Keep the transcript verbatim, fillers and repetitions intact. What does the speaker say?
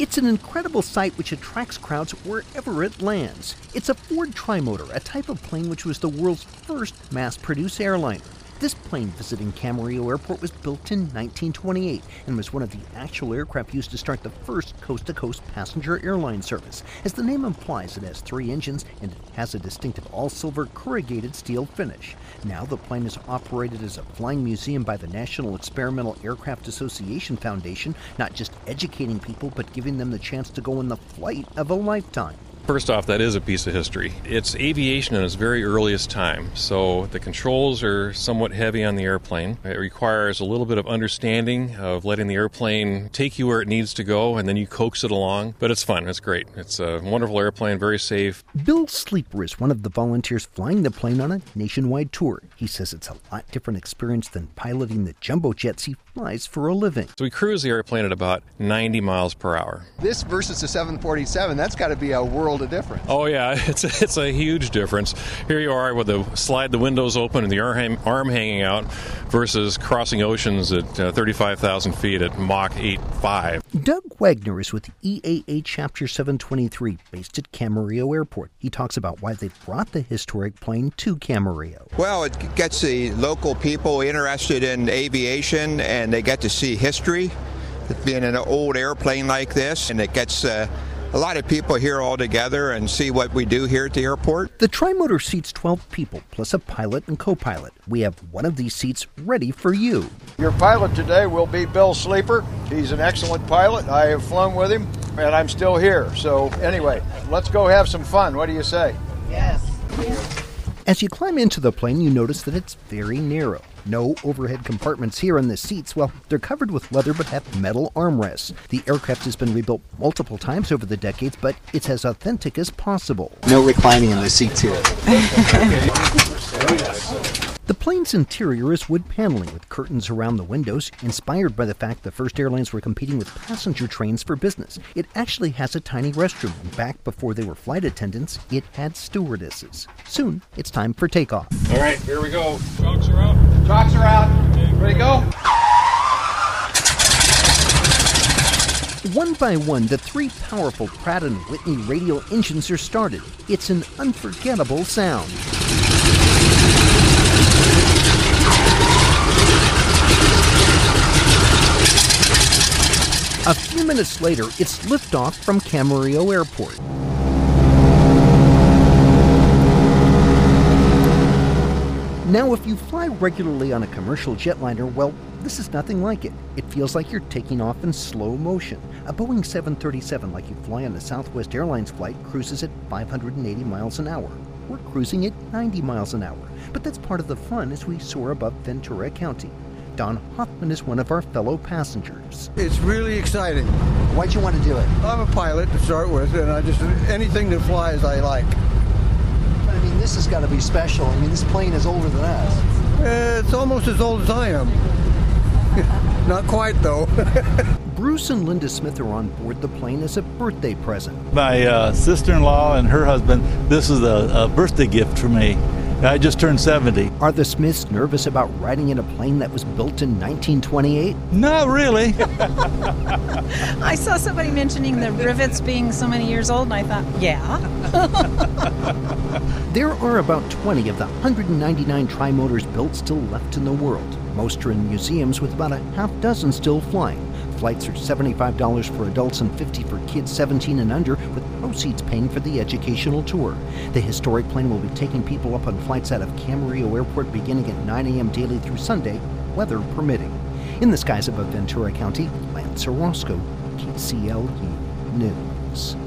It's an incredible sight which attracts crowds wherever it lands. It's a Ford Trimotor, a type of plane which was the world's first mass-produced airliner. This plane visiting Camarillo Airport was built in nineteen twenty-eight and was one of the actual aircraft used to start the first coast-to-coast passenger airline service. As the name implies, it has three engines and it has a distinctive all-silver corrugated steel finish. Now the plane is operated as a flying museum by the National Experimental Aircraft Association Foundation, not just educating people but giving them the chance to go on the flight of a lifetime. First off, that is a piece of history. It's aviation in its very earliest time, so the controls are somewhat heavy on the airplane. It requires a little bit of understanding of letting the airplane take you where it needs to go, and then you coax it along. But it's fun. It's great. It's a wonderful airplane, very safe. Bill Sleeper is one of the volunteers flying the plane on a nationwide tour. He says it's a lot different experience than piloting the jumbo jets he flies for a living. So we cruise the airplane at about ninety miles per hour. This versus the seven forty-seven, that's got to be a world of difference. Oh yeah, it's a, it's a huge difference. Here you are with the slide the windows open and the arm, arm hanging out versus crossing oceans at uh, thirty-five thousand feet at Mach eight point five. Doug Wagner is with E A A Chapter seven twenty-three, based at Camarillo Airport. He talks about why they brought the historic plane to Camarillo. Well, it gets the local people interested in aviation, and they get to see history, being an old airplane like this, and it gets uh, a lot of people here all together and see what we do here at the airport. The Trimotor seats twelve people, plus a pilot and co-pilot. We have one of these seats ready for you. Your pilot today will be Bill Sleeper. He's an excellent pilot. I have flown with him, and I'm still here. So anyway, let's go have some fun. What do you say? Yes. As you climb into the plane, you notice that it's very narrow. No overhead compartments here in the seats. Well, they're covered with leather but have metal armrests. The aircraft has been rebuilt multiple times over the decades, but it's as authentic as possible. No reclining in the seats here. The plane's interior is wood paneling with curtains around the windows, inspired by the fact the first airlines were competing with passenger trains for business. It actually has a tiny restroom, and back before they were flight attendants, it had stewardesses. Soon, it's time for takeoff. All right, here we go. Chocks are out. Chocks are out. Ready to go? One by one, the three powerful Pratt and Whitney radial engines are started. It's an unforgettable sound. A few minutes later, it's liftoff from Camarillo Airport. Now, if you fly regularly on a commercial jetliner, well, this is nothing like it. It feels like you're taking off in slow motion. A Boeing seven thirty-seven, like you fly on a Southwest Airlines flight, cruises at five hundred eighty miles an hour. We're cruising at ninety miles an hour. But that's part of the fun as we soar above Ventura County. Don Hoffman is one of our fellow passengers. It's really exciting. Why'd you want to do it? I'm a pilot to start with, and I just anything that flies I like. I mean, this has got to be special. I mean, this plane is older than us. Uh, it's almost as old as I am. Not quite, though. Bruce and Linda Smith are on board the plane as a birthday present. My uh, sister-in-law and her husband, this is a, a birthday gift for me. I just turned seventy. Are the Smiths nervous about riding in a plane that was built in nineteen twenty-eight? Not really. I saw somebody mentioning the rivets being so many years old, and I thought, yeah. There are about twenty of the one hundred ninety-nine Trimotors built still left in the world. Most are in museums, with about a half dozen still flying. Flights are seventy-five dollars for adults and fifty dollars for kids seventeen and under, with proceeds paying for the educational tour. The historic plane will be taking people up on flights out of Camarillo Airport beginning at nine a.m. daily through Sunday, weather permitting. In the skies above Ventura County, Lance Orozco, K C L U News.